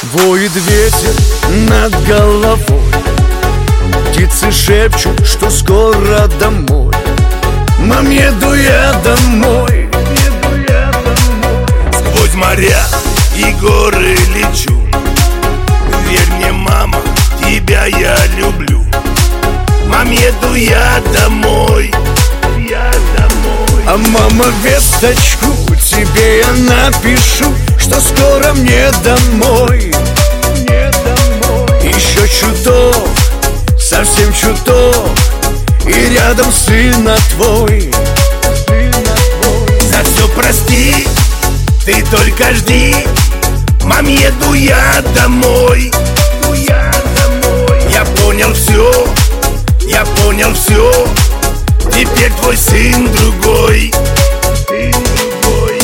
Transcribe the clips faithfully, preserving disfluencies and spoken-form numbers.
Воет ветер над головой, птицы шепчут, что скоро домой. Мам, еду я домой, еду я домой. Сквозь моря и горы лечу. Верь мне, мама, тебя я люблю. Мам, еду я домой, я домой. А мама, весточку тебе я напишу, что скоро мне домой, мне домой. Еще чуток, совсем чуток, и рядом сына твой, сына твой. За все прости, ты только жди. Мам, еду я домой, я домой. Я понял все, я понял все. Теперь твой сын другой, сын другой.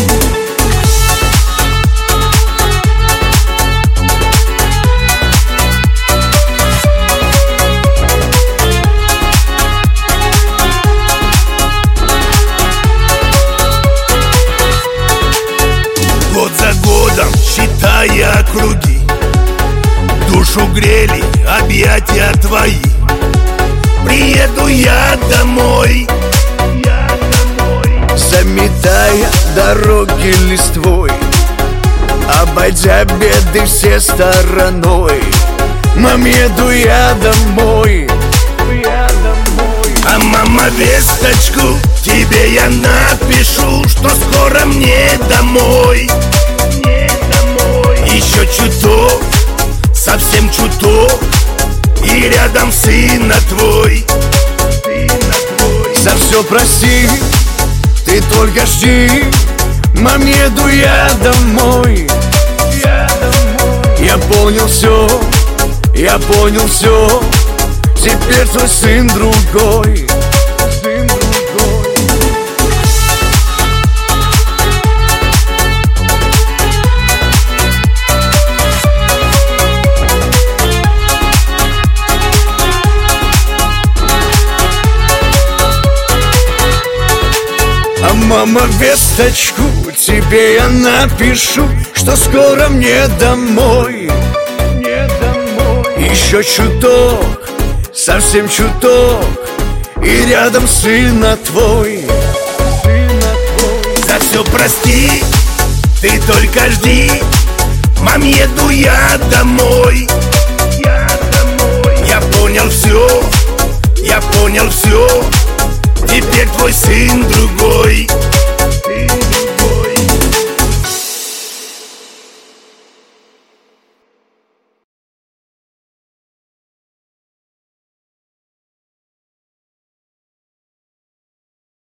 Год за годом, считая круги, душу грели объятия твои. Приеду я домой, я домой. Заметая дороги листвой, обойдя беды все стороной. Мам, еду я домой, я домой. А мама, весточку тебе я напишу, что скоро мне домой, мне домой. Еще чуток, совсем чуток, и рядом сына твой, сына твой. За все прости, ты только жди. Мам, еду я домой, Я домой. я понял все, я понял все. Теперь твой сын другой, сын другой. А мама, весточку тебе я напишу, что скоро мне домой, мне домой. Еще чуток, совсем чуток, и рядом сына твой, сына твой. За все прости, ты только жди. Мам, еду я домой, я домой. Я понял все, я понял все. Теперь твой сын другой.